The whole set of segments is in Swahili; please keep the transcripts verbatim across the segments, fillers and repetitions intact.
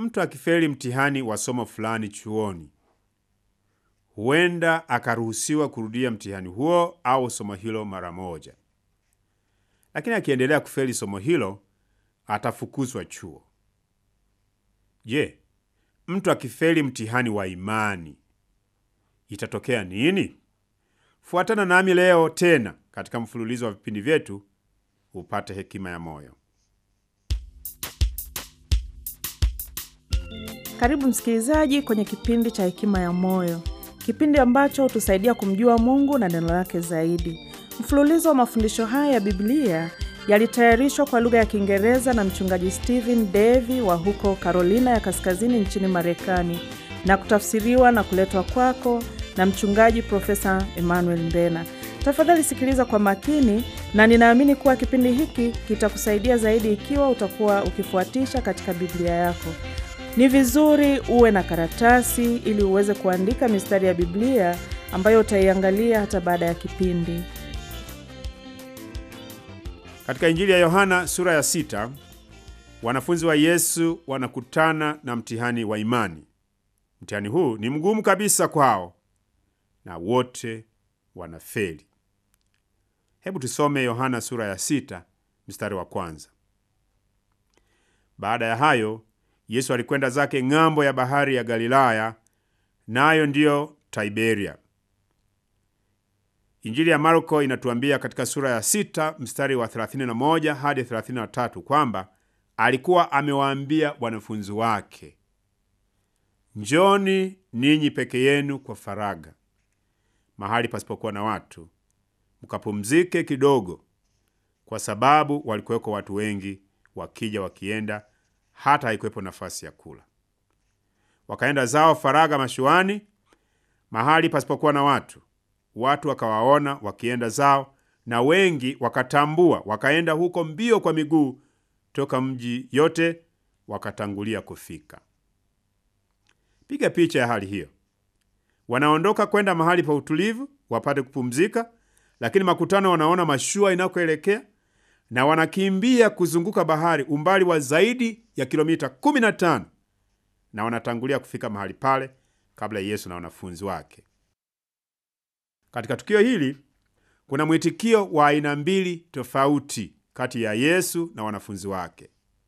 Mtu akifeli mtihani wa somo fulani chuoni, huenda akaruhusiwa kurudia mtihani huo au somo hilo mara moja. Lakini akiendelea kufeli somo hilo, atafukuzwa chuo. Je, mtu akifeli mtihani wa imani, itatokea nini? Fuatana nami leo tena katika mfululizo wa vipindi vyetu upate hekima ya moyo. Karibu msikilizaji kwenye kipindi cha hekima ya moyo, kipindi ambacho hutusaidia kumjua Mungu na neno lake zaidi. Mfululizo wa mafundisho haya ya Biblia yalitayarishwa kwa lugha ya Kiingereza na mchungaji Stephen Davy wa huko Carolina ya Kaskazini nchini Marekani, na kutafsiriwa na kuletwa kwako na mchungaji Profesa Emmanuel Mbena. Tafadhali sikiliza kwa makini, na ninaamini kuwa kipindi hiki kitakusaidia zaidi ikiwa utakuwa ukifuatisha katika Biblia yako. Ni vizuri uwe na karatasi ili uweze kuandika mistari ya Biblia ambayo utaiangalia hata baada ya kipindi. Katika Injili ya Yohana sura ya sita, wanafunzi wa Yesu wanakutana na mtihani wa imani. Mtihani huu ni mgumu kabisa kwao na wote wanafeli. Hebu tusome Yohana sura ya sita mstari wa kwanza. Baada ya hayo, Yesu alikwenda zake ng'ambo ya bahari ya Galilaya, nayo ndiyo Tiberia. Injili ya Marko inatuambia katika sura ya sita mstari wa thelathini na moja hadi thelathini na tatu kwamba alikuwa amewaambia wanafunzi wake, njoni ninyi peke yenu kwa faraga, mahali pasipokuwa na watu, mkapumzike kidogo, kwa sababu walikuweko watu wengi wakija wakienda, hata haikuwepo nafasi ya kula. Wakaenda zao faraga mashuani, mahali pasipokuwa na watu. Watu wakawaona wakienda zao, na wengi wakatambua, wakaenda huko mbio kwa miguu toka mji yote, wakatangulia kufika. Piga picha ya hali hiyo. Wanaondoka kwenda mahali pa utulivu wapate kupumzika, lakini makutano wanaona mashua inakoelekea, na wanakimbia kuzunguka bahari umbali wa zaidi ya kilomita kumi na tano, na wanatangulia kufika mahali pale kabla Yesu na wanafunzi wake. Katika tukio hili kuna mwitikio wa aina mbili tofauti kati ya Yesu na wanafunzi wake,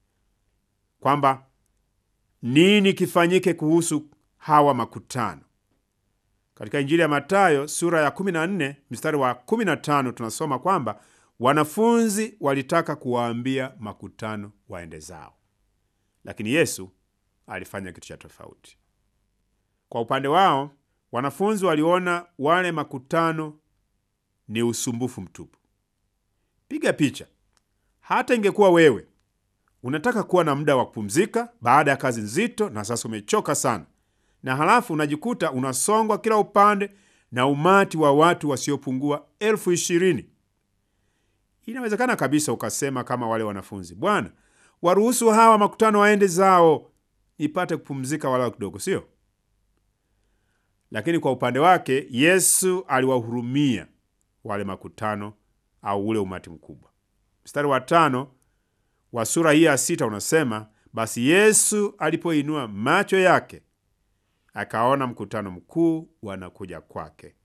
kwamba nini kifanyike kuhusu hawa makutano. Katika Injili ya Mathayo sura ya kumi na nne mstari wa kumi na tano tunasoma kwamba wanafunzi walitaka kuwaambia makutano waende zao, lakini Yesu alifanya kitu cha tofauti. Kwa upande wao, wanafunzi waliona wale makutano ni usumbufu mtupu. Piga picha. Hata ingekuwa wewe unataka kuwa na muda wa kupumzika baada ya kazi nzito, na sasa umechoka sana, na halafu unajikuta unasongwa kila upande na umati wa watu wasiopungua elfu ishirini. Inawezekana kabisa ukasema kama wale wanafunzi, Bwana, waruhusu hawa makutano waende zao, nipate kupumzika wala kidogo, sio? Lakini kwa upande wake Yesu aliwahurumia wale makutano au ule umati mkubwa. Mstari wa tano wa sura hii ya sita unasema, basi Yesu alipoinua macho yake akaona mkutano mkuu wanakuja kwake.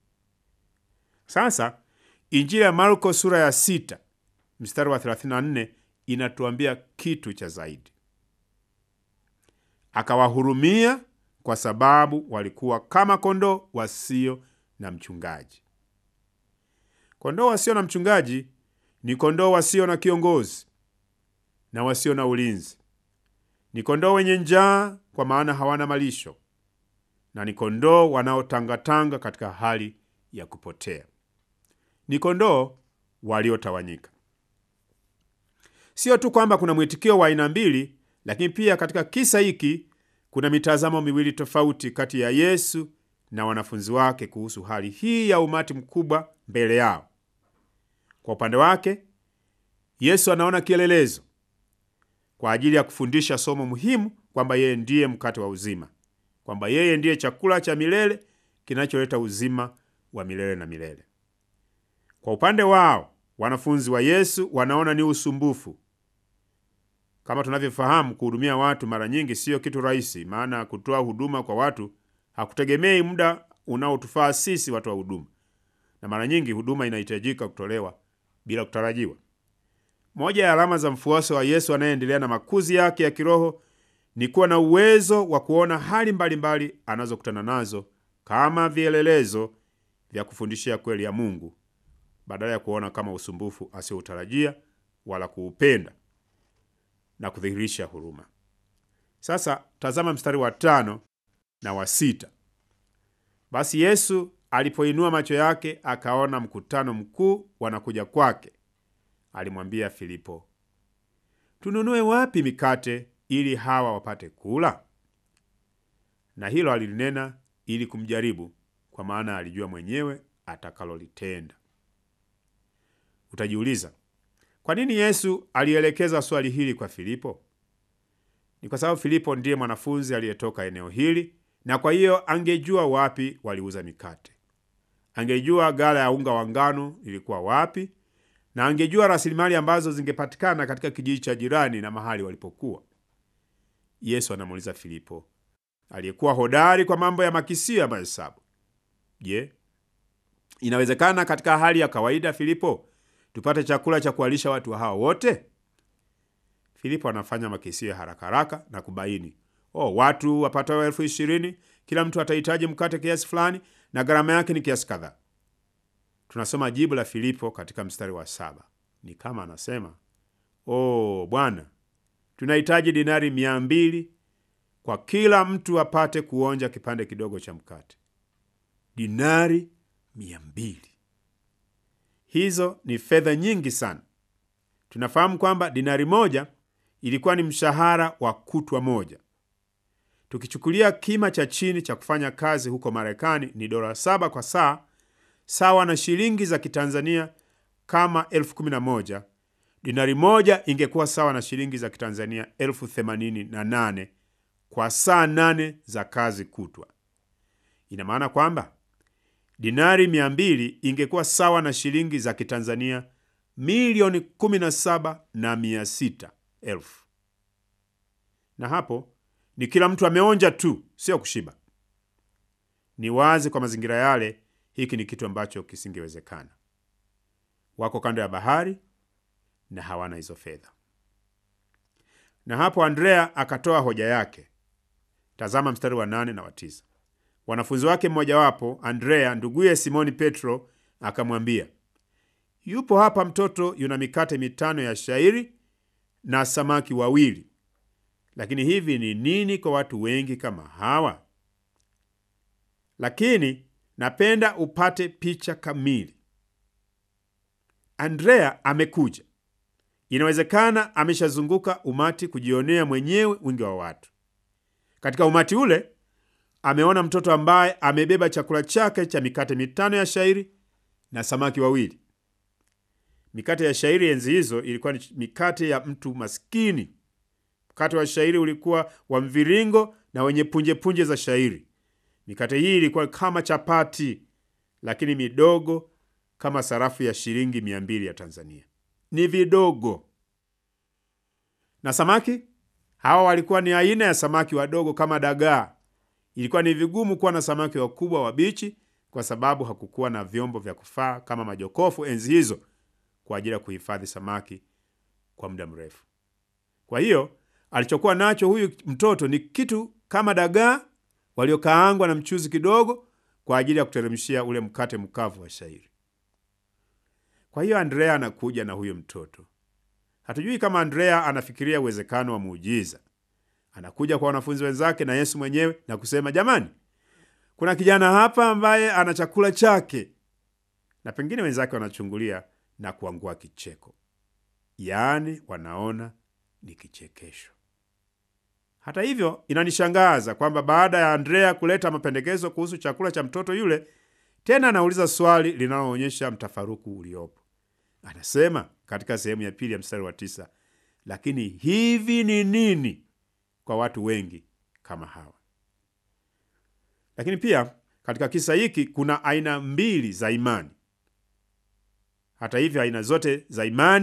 Sasa Injili ya Marko sura ya sita mstari wa thelathini na nne inatuambia kitu cha zaidi. Akawahurumia kwa sababu walikuwa kama kondoo wasio na mchungaji. Kondoo wasio na mchungaji ni kondoo wasio na kiongozi na wasio na ulinzi. Ni kondoo wenye njaa kwa maana hawana malisho, na ni kondoo wanaotangatanga katika hali ya kupotea. Ni kondoo waliotawanyika. Sio tu kwamba kuna mwitikio wa aina mbili, lakini pia katika kisa hiki kuna mitazamo miwili tofauti kati ya Yesu na wanafunzi wake kuhusu hali hii ya umati mkubwa mbele yao. Kwa upande wake, Yesu anaona kielelezo kwa ajili ya kufundisha somo muhimu kwamba yeye ndiye mkate wa uzima, kwamba yeye ndiye chakula cha milele kinacholeta uzima wa milele na milele. Kwa upande wao, wanafunzi wa Yesu wanaona ni usumbufu. Kama tunavyofahamu, kuhudumia watu mara nyingi sio kitu rahisi, maana kutoa huduma kwa watu hakutegemei muda unaotufaa sisi watu wa huduma, na mara nyingi huduma inahitajika kutolewa bila kutarajiwa. Moja ya alama za mfuasi wa Yesu anayeendelea na makuzi yake ya kiroho ni kuwa na uwezo wa kuona hali mbalimbali anazokutana nazo kama vielelezo vya kufundishia kweli ya Mungu, badala ya kuona kama usumbufu asioutarajia wala kuupenda na kudhihirisha huruma. Sasa tazama mstari wa tano na wa sita. Basi Yesu alipoinua macho yake akaona mkutano mkuu wanakuja kwake, alimwambia Filipo, tununue wapi mikate ili hawa wapate kula? Na hilo alilinena ili kumjaribu, kwa maana alijua mwenyewe atakalolitenda. Utajiuliza, kwa nini Yesu alielekeza swali hili kwa Filipo? Ni kwa sababu Filipo ndiye mwanafunzi aliyetoka eneo hili, na kwa hiyo angejua wapi waliuza mikate. Angejua ghala ya unga wa ngano ilikuwa wapi, na angejua rasilimali ambazo zingepatikana katika kijiji cha jirani na mahali walipokuwa. Yesu anamuuliza Filipo, aliyekuwa hodari kwa mambo ya makisio ya mahesabu, je, inawezekana katika hali ya kawaida, Filipo, tupate chakula cha kuwalisha watu hawa wote? Filipo anafanya makisio ya haraka haraka na kubaini, oh, watu wapatao elfu ishirini, kila mtu atahitaji mkate kiasi fulani na gharama yake ni kiasi kadhaa. Tunasoma jibu la Filipo katika mstari wa saba. Ni kama anasema, oh, Bwana, tunahitaji dinari mia mbili kwa kila mtu apate kuonja kipande kidogo cha mkate. Dinari mia mbili. Hizo ni fedha nyingi sana. Tunafahamu kwamba dinari moja ilikuwa ni mshahara wa kutwa moja. Tukichukulia kima cha chini cha kufanya kazi huko Marekani ni dola saba kwa saa, sawa na shilingi za Kitanzania kama elfu kumi na moja. Dinari moja ingekuwa sawa na shilingi za Kitanzania elfu themanini na nane kwa saa nane za kazi kutwa. Ina maana kwamba dinari mia mbili ingekuwa sawa na shilingi za Kitanzania milioni kumi na saba na mia sita elfu. Na hapo ni kila mtu ameonja tu, sio kushiba. Ni wazi kwa mazingira yale, hiki ni kitu ambacho kisingewezekana. Wako kando ya bahari na hawana hizo fedha. Na hapo Andrea akatoa hoja yake. Tazama mstari wa nane na wa tisa. Wanafunzi wake mmojawapo, Andrea nduguye Simoni Petro, akamwambia, yupo hapa mtoto yuna mikate mitano ya shairi na samaki wawili, lakini hivi ni nini kwa watu wengi kama hawa? Lakini napenda upate picha kamili. Andrea amekuja. Inawezekana ameshazunguka umati kujionea mwenyewe wingi wa watu. Katika umati ule ameona mtoto ambaye amebeba chakula chake cha mikate mitano ya shairi na samaki wawili. Mikate ya shairi enzi hizo ilikuwa ni mikate ya mtu maskini. Mkate wa shairi ulikuwa wa mviringo na wenye punje punje za shairi. Mikate hii ilikuwa kama chapati, lakini midogo kama sarafu ya shilingi mia mbili ya Tanzania. Ni vidogo. Na samaki hawa walikuwa ni aina ya samaki wadogo kama dagaa. Ilikuwa ni vigumu kuwa na samaki wakubwa wabichi kwa sababu hakukuwa na vyombo vya kufaa kama majokofu enzi hizo kwa ajili ya kuhifadhi samaki kwa muda mrefu. Kwa hiyo alichokuwa nacho huyu mtoto ni kitu kama dagaa waliokaangwa na mchuzi kidogo kwa ajili ya kuteremshia ule mkate mkavu wa shairi. Kwa hiyo Andrea anakuja na huyo mtoto. Hatujui kama Andrea anafikiria uwezekano wa muujiza. Anakuja kwa wanafunzi wenzake na Yesu mwenyewe na kusema, jamani, kuna kijana hapa ambaye ana chakula chake. Na pengine wenzake wanachungulia na kuangua kicheko. Yaani wanaona ni kichekesho. Hata hivyo, inanishangaza kwamba baada ya Andrea kuleta mapendekezo kuhusu chakula cha mtoto yule, tena anauliza swali linaloonyesha mtafaruku uliopo. Anasema katika sehemu ya pili ya mstari wa tisa, lakini hivi ni nini kwa watu wengi kama hawa? Lakini pia katika kisa hiki kuna aina mbili za imani. Hata hivyo, aina zote za imani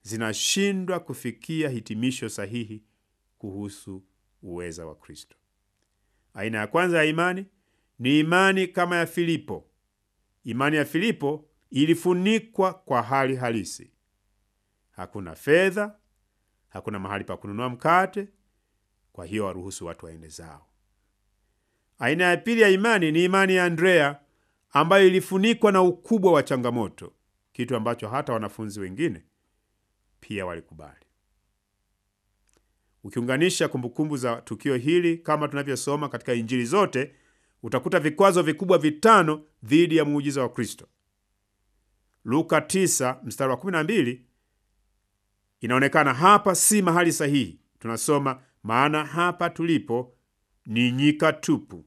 zinashindwa kufikia hitimisho sahihi kuhusu uweza wa Kristo. Aina ya kwanza ya imani ni imani kama ya Filipo. Imani ya Filipo ilifunikwa kwa hali halisi. Hakuna fedha, hakuna mahali pa kununua mkate, kwa hiyo waruhusu watu waende zao. Aina ya pili ya imani ni imani ya Andrea, ambayo ilifunikwa na ukubwa wa changamoto, kitu ambacho hata wanafunzi wengine pia walikubali. Ukiunganisha kumbukumbu za tukio hili kama tunavyosoma katika Injili zote, utakuta vikwazo vikubwa vitano dhidi ya muujiza wa Kristo. Luka tisa mstari wa kumi na mbili inaonekana hapa si mahali sahihi. Tunasoma, maana hapa tulipo ni nyika tupu.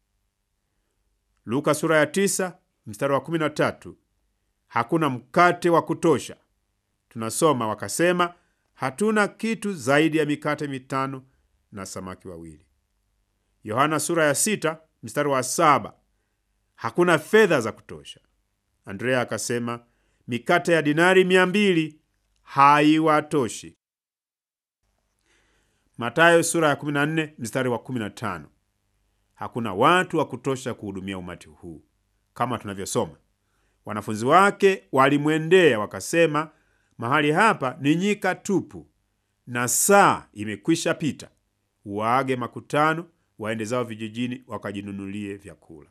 Luka sura ya tisa mstari wa kumi na tatu hakuna mkate wa kutosha. Tunasoma, wakasema, hatuna kitu zaidi ya mikate mitano na samaki wawili. Yohana sura ya sita mstari wa saba hakuna fedha za kutosha. Andrea akasema, mikate ya dinari mia mbili haiwatoshi. Mathayo sura ya kumi na nne mstari wa kumi na tano hakuna watu wa kutosha kuhudumia umati huu. Kama tunavyosoma, wanafunzi wake walimwendea wakasema, mahali hapa ni nyika tupu na saa imekwisha pita. Waage makutano waende zao vijijini wakajinunulie vyakula.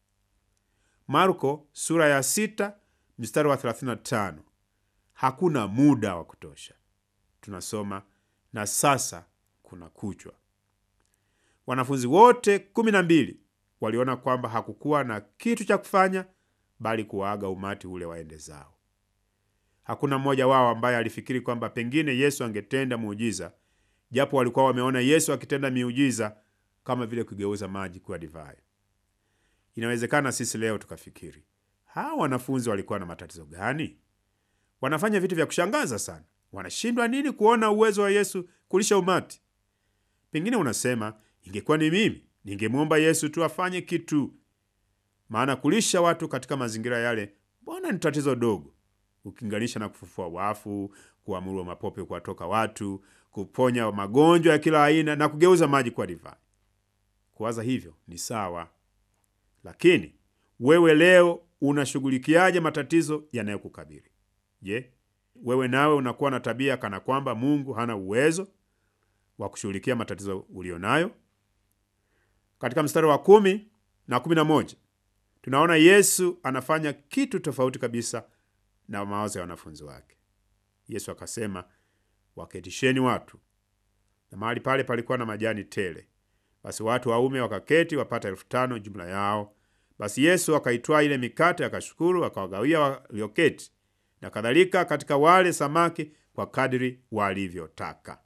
Marko sura ya sita mstari wa thelathini na tano hakuna muda wa kutosha. Tunasoma, na sasa kuna kuchwa. Wanafunzi wote kumi na mbili waliona kwamba hakukuwa na kitu cha kufanya bali kuwaaga umati ule waende zao. Hakuna mmoja wao ambaye alifikiri kwamba pengine Yesu angetenda muujiza, japo walikuwa wameona Yesu akitenda miujiza kama vile kugeuza maji kuwa divai. Inawezekana sisi leo tukafikiri, hawa wanafunzi walikuwa na matatizo gani? Wanafanya vitu vya kushangaza sana. Wanashindwa nini kuona uwezo wa Yesu kulisha umati? Pengine unasema, ingekuwa ni mimi, ningemwomba Yesu tu afanye kitu. Maana kulisha watu katika mazingira yale, mbona ni tatizo dogo ukilinganisha na kufufua wafu, kuamuru mapope kuwatoka watu, kuponya magonjwa ya kila aina na kugeuza maji kuwa divai. Kuwaza hivyo ni sawa. Lakini wewe leo unashughulikiaje matatizo yanayokukabili? Je, wewe nawe unakuwa na tabia kana kwamba Mungu hana uwezo wa kushughulikia matatizo ulionayo? Katika mstari wa kumi na kumi na moja tunaona Yesu anafanya kitu tofauti kabisa na mawazo ya wanafunzi wake. Yesu akasema, waketisheni watu. Na mahali pale palikuwa na majani tele. Basi watu waume wakaketi wapata elfu tano jumla yao. Basi Yesu akaitwaa ile mikate, akashukuru, akawagawia walioketi, na kadhalika katika wale samaki kwa kadiri walivyotaka.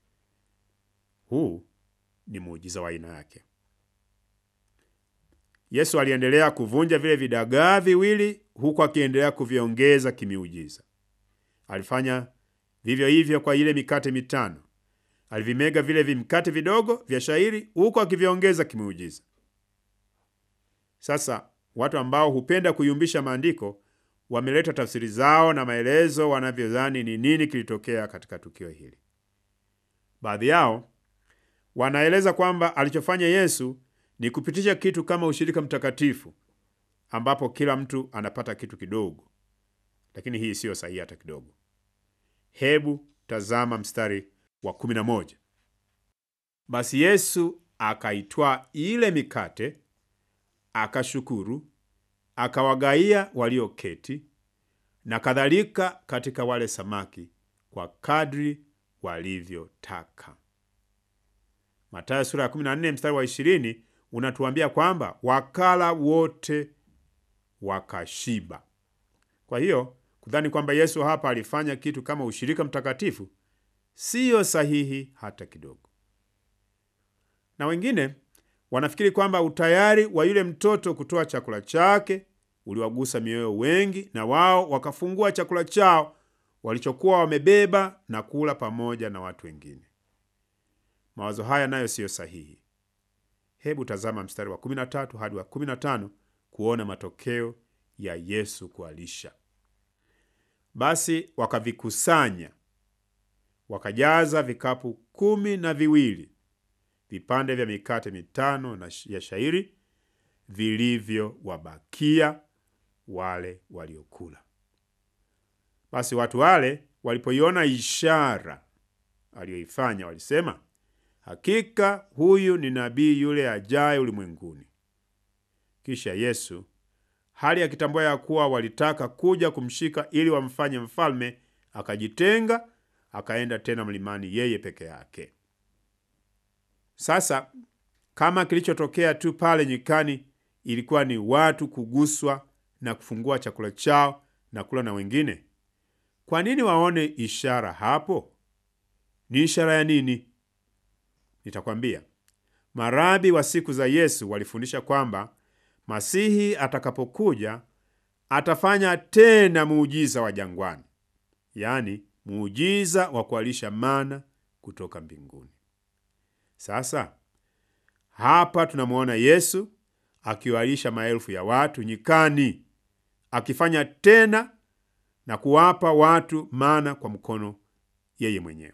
Huu ni muujiza wa aina yake. Yesu aliendelea kuvunja vile vidagaa viwili huku akiendelea kuviongeza kimiujiza. Alifanya vivyo hivyo kwa ile mikate mitano. Alivimega vile vimkate vidogo vya shairi huku akiviongeza kimiujiza. Sasa watu ambao hupenda kuyumbisha maandiko wameleta tafsiri zao na maelezo wanavyodhani ni nini kilitokea katika tukio hili. Baadhi yao wanaeleza kwamba alichofanya Yesu ni kupitisha kitu kama ushirika mtakatifu ambapo kila mtu anapata kitu kidogo. Lakini hii siyo sahihi hata kidogo. Hebu tazama mstari wa kumi na moja. Basi Yesu akaitwaa ile mikate, akashukuru, akawagaia walioketi, na kadhalika katika wale samaki kwa kadri walivyotaka. Mathayo sura ya kumi na nne mstari wa ishirini unatuambia kwamba wakala wote wakashiba. Kwa hiyo kudhani kwamba Yesu hapa alifanya kitu kama ushirika mtakatifu siyo sahihi hata kidogo. Na wengine wanafikiri kwamba utayari wa yule mtoto kutoa chakula chake uliwagusa mioyo wengi, na wao wakafungua chakula chao walichokuwa wamebeba na kula pamoja na watu wengine. Mawazo haya nayo siyo sahihi. Hebu tazama mstari wa kumi na tatu hadi wa kumi na tano kuona matokeo ya Yesu kualisha. Basi wakavikusanya wakajaza vikapu kumi na viwili vipande vya mikate mitano na ya shayiri vilivyowabakia wale waliokula. Basi watu wale walipoiona ishara aliyoifanya, walisema, hakika huyu ni nabii yule ajaye ulimwenguni. Kisha Yesu, hali akitambua ya kuwa walitaka kuja kumshika ili wamfanye mfalme, akajitenga, akaenda tena mlimani yeye peke yake. Sasa kama kilichotokea tu pale nyikani ilikuwa ni watu kuguswa na kufungua chakula chao na kula na wengine, kwa nini waone ishara hapo? Ni ishara ya nini? Nitakwambia. Marabi wa siku za Yesu walifundisha kwamba Masihi atakapokuja atafanya tena muujiza wa jangwani, yaani muujiza wa kualisha mana kutoka mbinguni. Sasa hapa tunamwona Yesu akiwalisha maelfu ya watu nyikani, akifanya tena na kuwapa watu mana kwa mkono yeye mwenyewe.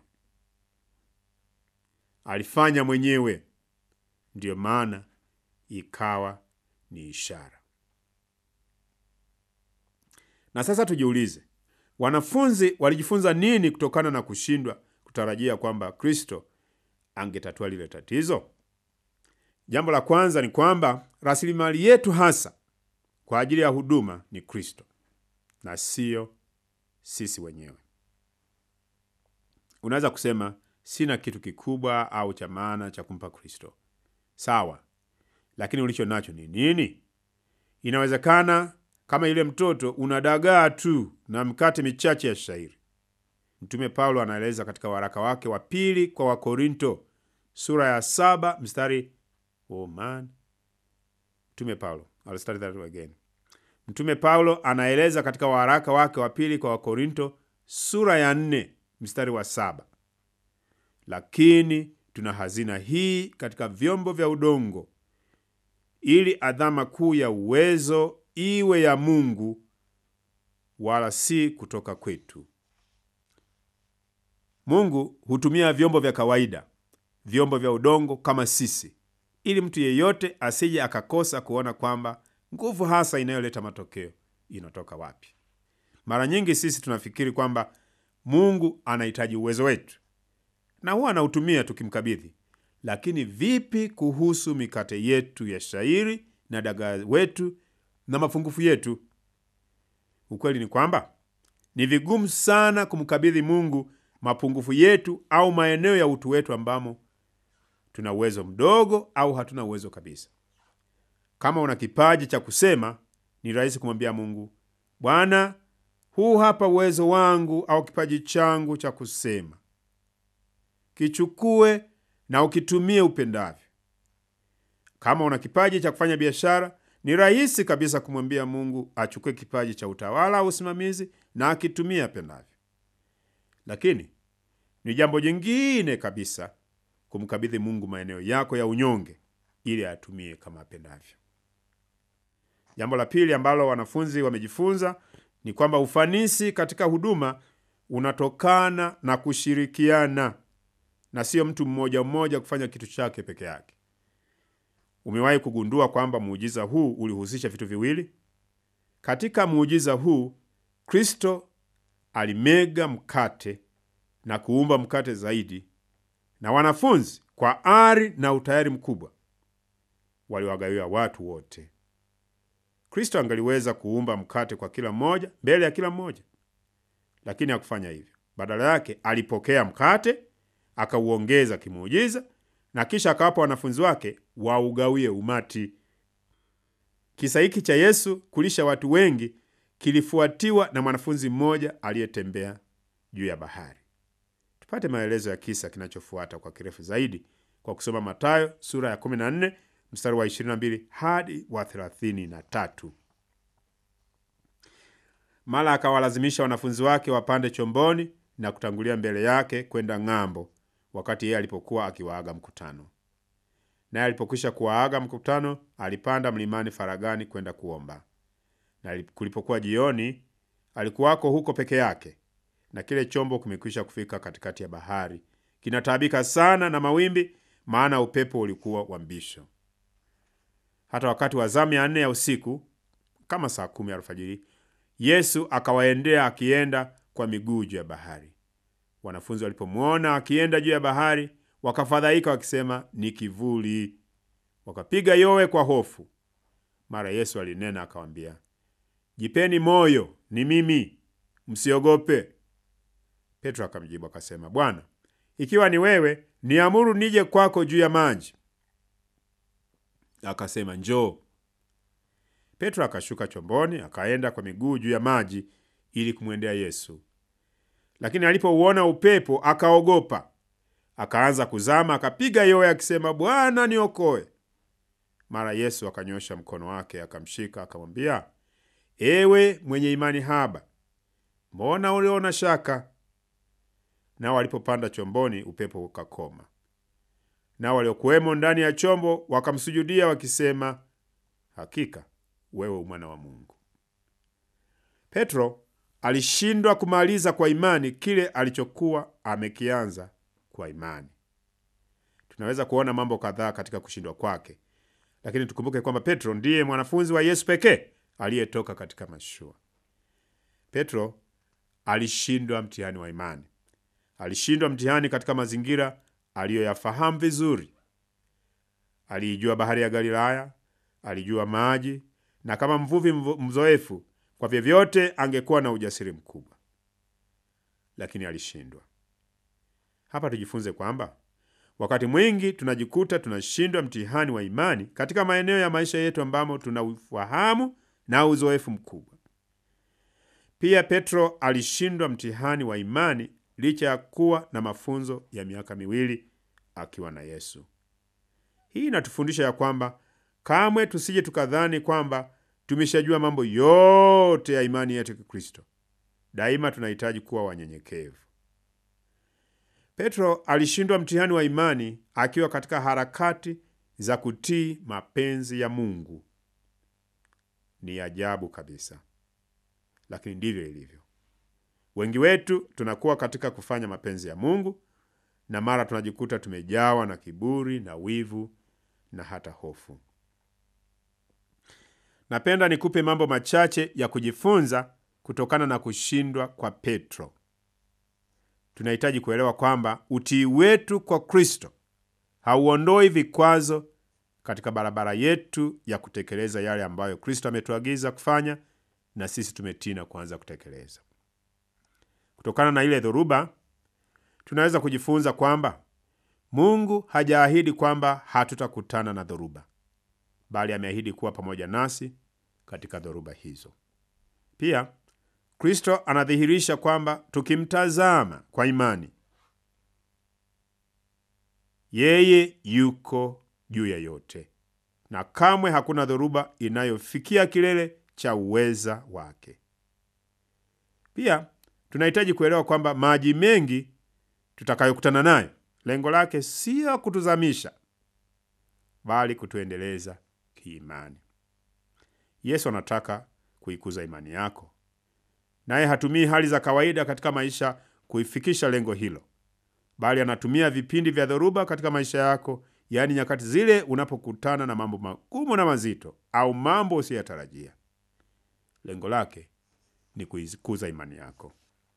Alifanya mwenyewe, ndiyo maana ikawa ni ishara. Na sasa tujiulize, wanafunzi walijifunza nini kutokana na kushindwa kutarajia kwamba Kristo angetatua lile tatizo? Jambo la kwanza ni kwamba rasilimali yetu hasa kwa ajili ya huduma ni Kristo na sio sisi wenyewe. Unaweza kusema sina kitu kikubwa au cha maana cha kumpa Kristo. Sawa, lakini ulicho nacho ni nini? Inawezekana kama yule mtoto una dagaa tu na mkate michache ya shayiri. Mtume Paulo anaeleza katika waraka wake wa pili kwa Wakorinto sura ya saba mstari oh man Mtume Paulo I'll start that again. Mtume Paulo anaeleza katika waraka wake wa pili kwa Wakorinto sura ya nne mstari wa saba, lakini tuna hazina hii katika vyombo vya udongo, ili adhama kuu ya uwezo iwe ya Mungu, wala si kutoka kwetu. Mungu hutumia vyombo vya kawaida, vyombo vya udongo kama sisi, ili mtu yeyote asije akakosa kuona kwamba nguvu hasa inayoleta matokeo inatoka wapi. Mara nyingi sisi tunafikiri kwamba Mungu anahitaji uwezo wetu, na huwa anautumia tukimkabidhi. Lakini vipi kuhusu mikate yetu ya shayiri na dagaa wetu na mapungufu yetu? Ukweli ni kwamba ni vigumu sana kumkabidhi Mungu mapungufu yetu au maeneo ya utu wetu ambamo tuna uwezo mdogo au hatuna uwezo kabisa. Kama una kipaji cha kusema, ni rahisi kumwambia Mungu, Bwana, huu hapa uwezo wangu au kipaji changu cha kusema. Kichukue na ukitumie upendavyo. Kama una kipaji cha kufanya biashara, ni rahisi kabisa kumwambia Mungu achukue kipaji cha utawala au usimamizi na akitumie apendavyo. Lakini ni jambo jingine kabisa kumkabidhi Mungu maeneo yako ya unyonge ili atumie kama apendavyo. Jambo la pili ambalo wanafunzi wamejifunza ni kwamba ufanisi katika huduma unatokana na kushirikiana na sio mtu mmoja mmoja kufanya kitu chake peke yake. Umewahi kugundua kwamba muujiza huu ulihusisha vitu viwili? Katika muujiza huu, Kristo alimega mkate na kuumba mkate zaidi, na wanafunzi kwa ari na utayari mkubwa waliwagawia watu wote. Kristo angaliweza kuumba mkate kwa kila mmoja mbele ya kila mmoja, lakini hakufanya hivyo. Badala yake alipokea mkate, akauongeza kimuujiza, na kisha akawapa wanafunzi wake waugawie umati. Kisa hiki cha Yesu kulisha watu wengi kilifuatiwa na mwanafunzi mmoja aliyetembea juu ya bahari. Tupate maelezo ya kisa kinachofuata kwa kirefu zaidi kwa kusoma Mathayo sura ya kumi na nne mstari wa ishirini na mbili hadi wa thelathini na tatu. Mara akawalazimisha wanafunzi wake wapande chomboni na kutangulia mbele yake kwenda ng'ambo, wakati yeye alipokuwa akiwaaga mkutano. Naye alipokwisha kuwaaga mkutano, alipanda mlimani faragani kwenda kuomba. Na kulipokuwa jioni, alikuwako huko peke yake. na kile chombo kimekwisha kufika katikati ya bahari, kinataabika sana na mawimbi, maana upepo ulikuwa wa mbisho. Hata wakati wa zamu ya nne ya usiku, kama saa kumi alfajiri, Yesu akawaendea akienda kwa miguu juu ya bahari. Wanafunzi walipomwona akienda juu ya bahari, wakafadhaika wakisema, ni kivuli. Wakapiga yowe kwa hofu. Mara Yesu alinena akawaambia, jipeni moyo, ni mimi, msiogope. Petro akamjibu akasema, Bwana, ikiwa ni wewe, niamuru nije kwako juu ya maji. Akasema, njoo. Petro akashuka chomboni, akaenda kwa miguu juu ya maji ili kumwendea Yesu. Lakini alipouona upepo akaogopa, akaanza kuzama, akapiga yowe akisema, Bwana, niokoe. Mara Yesu akanyosha mkono wake, akamshika, akamwambia, ewe mwenye imani haba, mbona uliona shaka? Nao walipopanda chomboni, upepo ukakoma. Nao waliokuwemo ndani ya chombo wakamsujudia wakisema, hakika wewe mwana wa Mungu. Petro alishindwa kumaliza kwa imani kile alichokuwa amekianza kwa imani. Tunaweza kuona mambo kadhaa katika kushindwa kwake, lakini tukumbuke kwamba Petro ndiye mwanafunzi wa Yesu pekee aliyetoka katika mashua. Petro alishindwa mtihani wa imani. Alishindwa mtihani katika mazingira aliyoyafahamu vizuri. Alijua bahari ya Galilaya, alijua maji, na kama mvuvi mzoefu, kwa vyovyote angekuwa na ujasiri mkubwa. Lakini alishindwa. Hapa tujifunze kwamba wakati mwingi tunajikuta tunashindwa mtihani wa imani katika maeneo ya maisha yetu ambamo tuna ufahamu na uzoefu mkubwa. Pia Petro alishindwa mtihani wa imani licha ya kuwa na mafunzo ya miaka miwili akiwa na Yesu. Hii inatufundisha ya kwamba kamwe tusije tukadhani kwamba tumeshajua mambo yote ya imani yetu ya Kristo. Daima tunahitaji kuwa wanyenyekevu. Petro alishindwa mtihani wa imani akiwa katika harakati za kutii mapenzi ya Mungu. Ni ajabu kabisa, lakini ndivyo ilivyo. Wengi wetu tunakuwa katika kufanya mapenzi ya Mungu, na mara tunajikuta tumejawa na kiburi na wivu na hata hofu. Napenda nikupe mambo machache ya kujifunza kutokana na kushindwa kwa Petro. Tunahitaji kuelewa kwamba utii wetu kwa Kristo hauondoi vikwazo katika barabara yetu ya kutekeleza yale ambayo Kristo ametuagiza kufanya, na sisi tumetii na kuanza kutekeleza. Kutokana na ile dhoruba, tunaweza kujifunza kwamba Mungu hajaahidi kwamba hatutakutana na dhoruba, bali ameahidi kuwa pamoja nasi katika dhoruba hizo. Pia Kristo anadhihirisha kwamba tukimtazama kwa imani, yeye yuko juu ya yote, na kamwe hakuna dhoruba inayofikia kilele cha uweza wake. Pia tunahitaji kuelewa kwamba maji mengi tutakayokutana nayo, lengo lake sio kutuzamisha, bali kutuendeleza kiimani. Yesu anataka kuikuza imani yako, naye hatumii hali za kawaida katika maisha kuifikisha lengo hilo, bali anatumia vipindi vya dhoruba katika maisha yako, yaani nyakati zile unapokutana na mambo magumu na mazito au mambo usiyotarajia. Lengo lake ni kuikuza imani yako.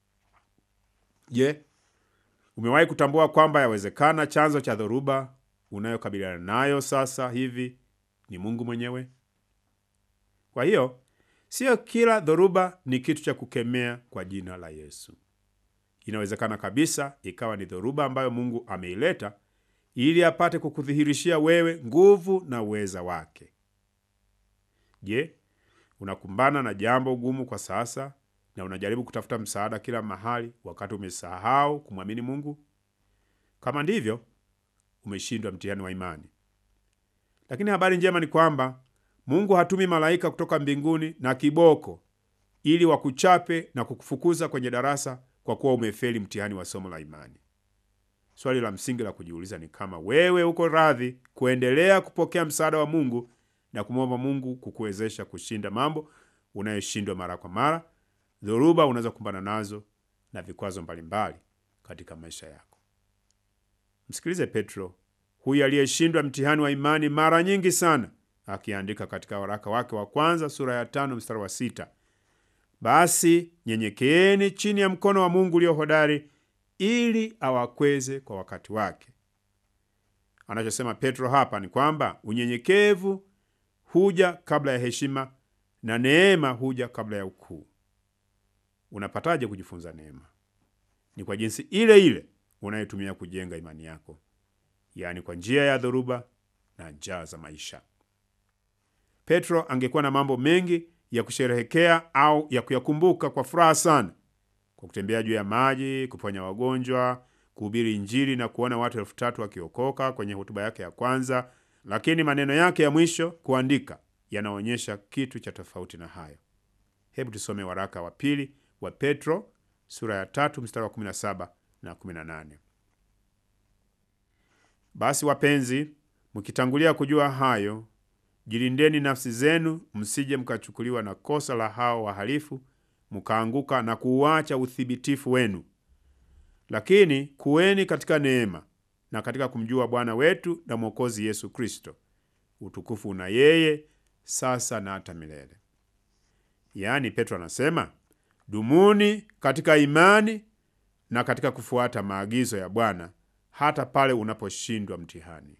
Je, umewahi kutambua kwamba yawezekana chanzo cha dhoruba unayokabiliana nayo sasa hivi ni Mungu mwenyewe? Kwa hiyo, sio kila dhoruba ni kitu cha kukemea kwa jina la Yesu. Inawezekana kabisa ikawa ni dhoruba ambayo Mungu ameileta ili apate kukudhihirishia wewe nguvu na uweza wake. Je, unakumbana na jambo gumu kwa sasa na unajaribu kutafuta msaada kila mahali wakati umesahau kumwamini Mungu? Kama ndivyo, umeshindwa mtihani wa imani. Lakini habari njema ni kwamba Mungu hatumi malaika kutoka mbinguni na kiboko ili wakuchape na kukufukuza kwenye darasa kwa kuwa umefeli mtihani wa somo la imani. Swali la msingi la kujiuliza ni kama wewe uko radhi kuendelea kupokea msaada wa Mungu na kumwomba Mungu kukuwezesha kushinda mambo unayoshindwa mara kwa mara, dhoruba unaweza kukumbana nazo, na vikwazo mbalimbali katika maisha yako. Msikilize Petro, huyu aliyeshindwa mtihani wa imani mara nyingi sana, akiandika katika waraka wake wa kwanza sura ya tano mstari wa sita, basi nyenyekeeni chini ya mkono wa Mungu ulio hodari, ili awakweze kwa wakati wake. Anachosema Petro hapa ni kwamba unyenyekevu huja kabla ya heshima na neema huja kabla ya ukuu. Unapataje kujifunza neema? Ni kwa jinsi ile ile unayotumia kujenga imani yako, yaani kwa njia ya dhoruba na njaa za maisha. Petro angekuwa na mambo mengi ya kusherehekea au ya kuyakumbuka kwa furaha sana, kwa kutembea juu ya maji, kuponya wagonjwa, kuhubiri Injili na kuona watu elfu tatu wakiokoka kwenye hotuba yake ya kwanza, lakini maneno yake ya mwisho kuandika yanaonyesha kitu cha tofauti na hayo. Hebu tusome waraka wa pili wa Petro sura ya tatu mstari wa kumi na saba na kumi na nane. Basi wapenzi, mkitangulia kujua hayo, jilindeni nafsi zenu, msije mkachukuliwa na kosa la hao wahalifu, mkaanguka na kuuacha uthibitifu wenu. Lakini kuweni katika neema na katika kumjua Bwana wetu na Mwokozi Yesu Kristo. Utukufu na yeye sasa na hata milele. Yaani Petro anasema, dumuni katika imani na katika kufuata maagizo ya Bwana hata pale unaposhindwa mtihani.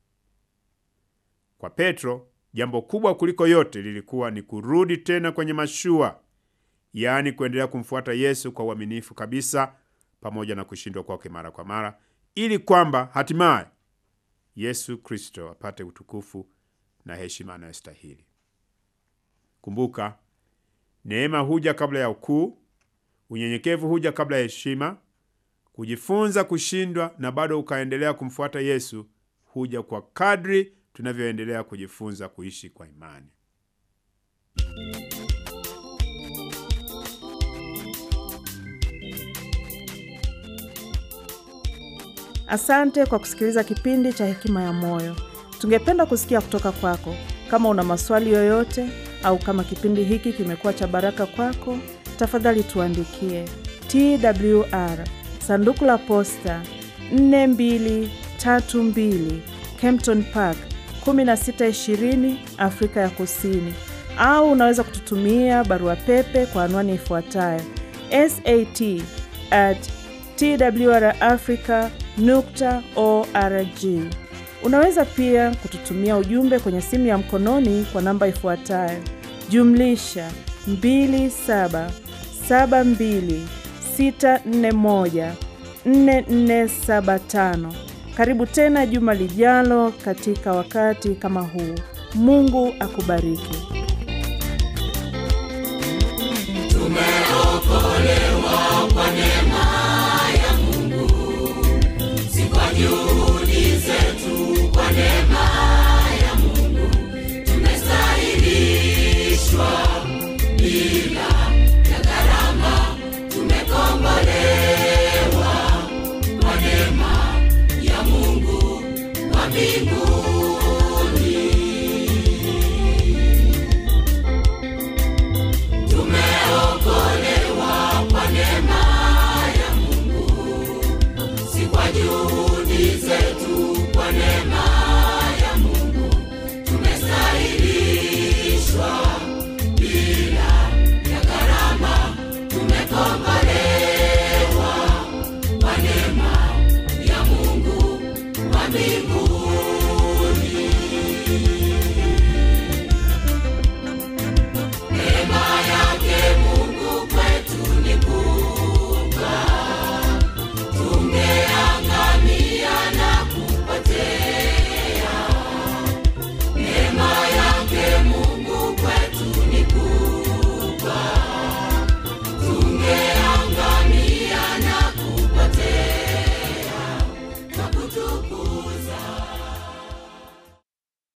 Kwa Petro, jambo kubwa kuliko yote lilikuwa ni kurudi tena kwenye mashua, yaani kuendelea kumfuata Yesu kwa uaminifu kabisa, pamoja na kushindwa kwake mara kwa mara, ili kwamba hatimaye Yesu Kristo apate utukufu na heshima anayostahili. Kumbuka, neema huja kabla ya ukuu, unyenyekevu huja kabla ya heshima, kujifunza kushindwa na bado ukaendelea kumfuata Yesu huja kwa kadri tunavyoendelea kujifunza kuishi kwa imani. Asante kwa kusikiliza kipindi cha Hekima ya Moyo. Tungependa kusikia kutoka kwako. Kama una maswali yoyote au kama kipindi hiki kimekuwa cha baraka kwako, tafadhali tuandikie. T W R sanduku la posta nne mbili tatu mbili, Kempton Park kumi na sita ishirini, Afrika ya Kusini. Au unaweza kututumia barua pepe kwa anwani ifuatayo: sat at twrafrica nukta org. Unaweza pia kututumia ujumbe kwenye simu ya mkononi kwa namba ifuatayo: jumlisha mbili saba saba mbili sita nne moja nne nne saba tano. Karibu tena juma lijalo katika wakati kama huu. Mungu akubariki. Tumeokolewa kwa neema ya Mungu, si kwa juhudi zetu, kwa neema